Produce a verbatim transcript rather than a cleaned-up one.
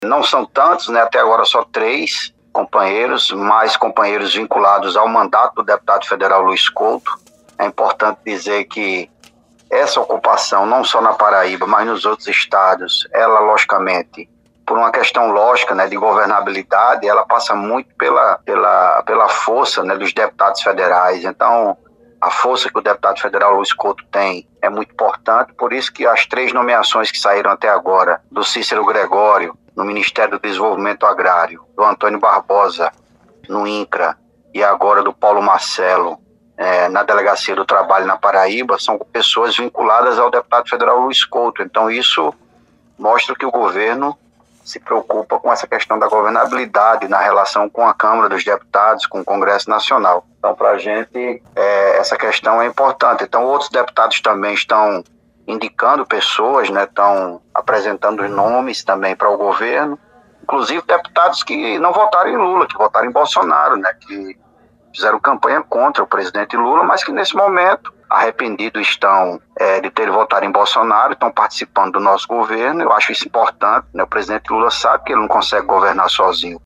Não são tantos, né? Até agora só três companheiros, mais companheiros vinculados ao mandato do deputado federal Luiz Couto. É importante dizer que essa ocupação, não só na Paraíba, mas nos outros estados, ela, logicamente, por uma questão lógica, né, de governabilidade, ela passa muito pela, pela, pela força, né, dos deputados federais. Então, a força que o deputado federal Luiz Couto tem é muito importante, por isso que as três nomeações que saíram até agora, do Cícero Gregório, no Ministério do Desenvolvimento Agrário, do Antônio Barbosa, no INCRA, e agora do Paulo Marcelo, é, na Delegacia do Trabalho na Paraíba, são pessoas vinculadas ao deputado federal Luiz Couto. Então isso mostra que o governo se preocupa com essa questão da governabilidade na relação com a Câmara dos Deputados, com o Congresso Nacional. Então, para a gente, é, essa questão é importante. Então, outros deputados também estão indicando pessoas, né, estão apresentando nomes também para o governo, inclusive deputados que não votaram em Lula, que votaram em Bolsonaro, né, que fizeram campanha contra o presidente Lula, mas que nesse momento arrependidos estão é, de ter votado em Bolsonaro, estão participando do nosso governo. Eu acho isso importante, né? O presidente Lula sabe que ele não consegue governar sozinho.